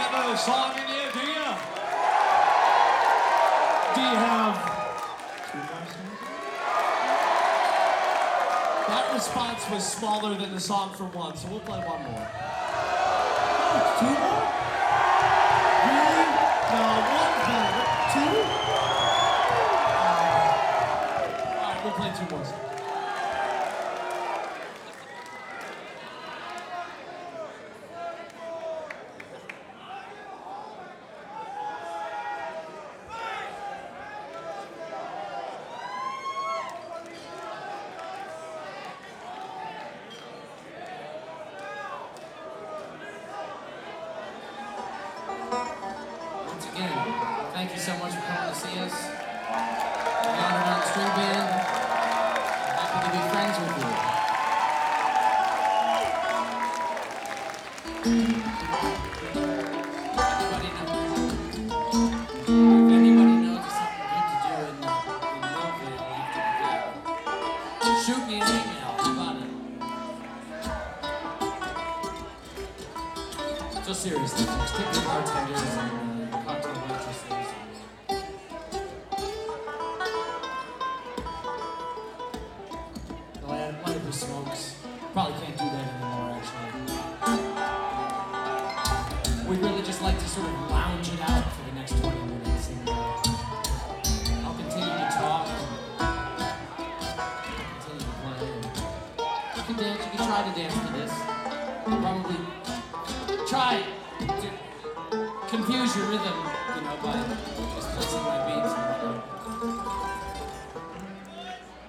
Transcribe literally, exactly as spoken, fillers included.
another song in you, do you? Do you have two more songs? That response was smaller than the song from one, so we'll play one more. Oh, two more? Really? No, one more. Two? Uh, all right, we'll play two more songs. Once again, thank you so much for coming to see us. I'm honored on the string band. I'm happy to be friends with you. Anybody know? If anybody knows of something good to do in, in Millville after the gig, shoot me an email about it. So seriously, folks, tip your bartenders and uh, cocktail waitresses. The lad might be smokes. Probably can't do that anymore, actually. We'd really just like to sort of lounge it out for the next twenty minutes. And uh, I'll continue to talk and continue to play. And you can dance, you can try to dance to this. Probably try to confuse your rhythm, you know, by just placing my beat.